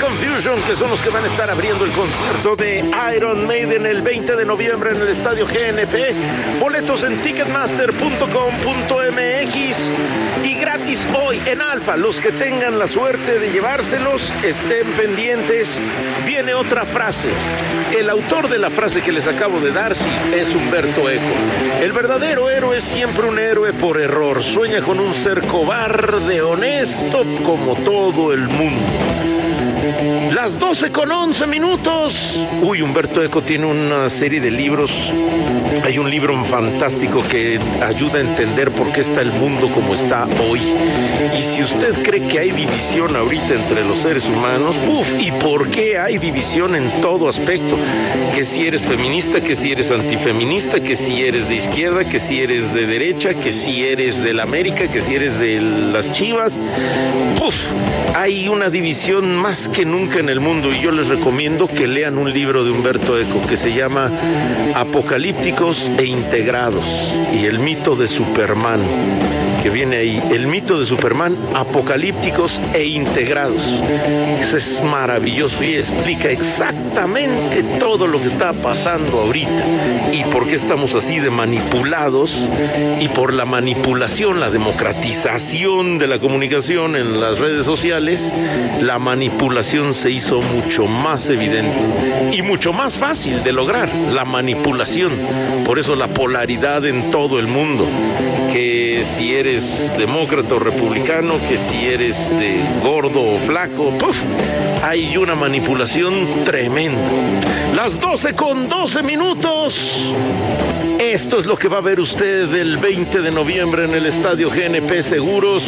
Confusion, que son los que van a estar abriendo el concierto de Iron Maiden el 20 de noviembre en el Estadio GNP. Boletos en ticketmaster.com.mx y gratis hoy en Alfa. Los que tengan la suerte de llevárselos, estén pendientes. Viene otra frase. El autor de la frase que les acabo de dar, sí, es Humberto Eco. El verdadero héroe es siempre un héroe por error. Sueña con un ser cobarde, honesto, como todo el mundo. Las 12:11. Uy, Humberto Eco tiene una serie de libros. Hay un libro fantástico que ayuda a entender por qué está el mundo como está hoy. Y si usted cree que hay división ahorita entre los seres humanos, ¿y por qué hay división en todo aspecto? Que si eres feminista, que si eres antifeminista, que si eres de izquierda, que si eres de derecha, que si eres del América, que si eres de las Chivas. Hay una división más que nunca en el mundo, y yo les recomiendo que lean un libro de Humberto Eco que se llama Apocalípticos e Integrados, y el mito de Superman, que viene ahí, el mito de Superman, apocalípticos e integrados. Eso es maravilloso y explica exactamente todo lo que está pasando ahorita y por qué estamos así de manipulados, y por la manipulación, la democratización de la comunicación en las redes sociales, la manipulación se hizo mucho más evidente y mucho más fácil de lograr, la manipulación. Por eso la polaridad en todo el mundo, que si eres demócrata o republicano, que si eres gordo o flaco, hay una manipulación tremenda. Las 12:12. Esto es lo que va a ver usted el 20 de noviembre en el Estadio GNP Seguros.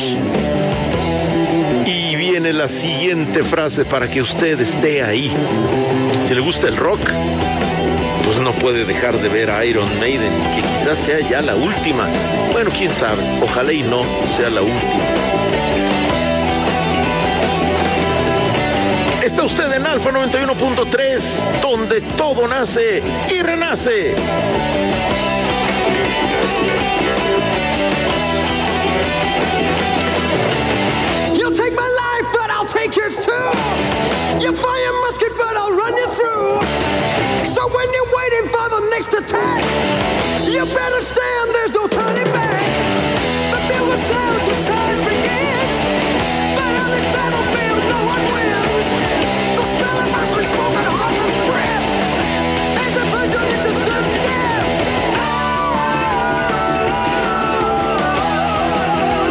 Y viene la siguiente frase para que usted esté ahí. Si le gusta el rock, pues no puede dejar de ver a Iron Maiden, que quizás sea ya la última. Bueno, quién sabe, ojalá y no sea la última. Está usted en Alfa 91.3, donde todo nace y renace.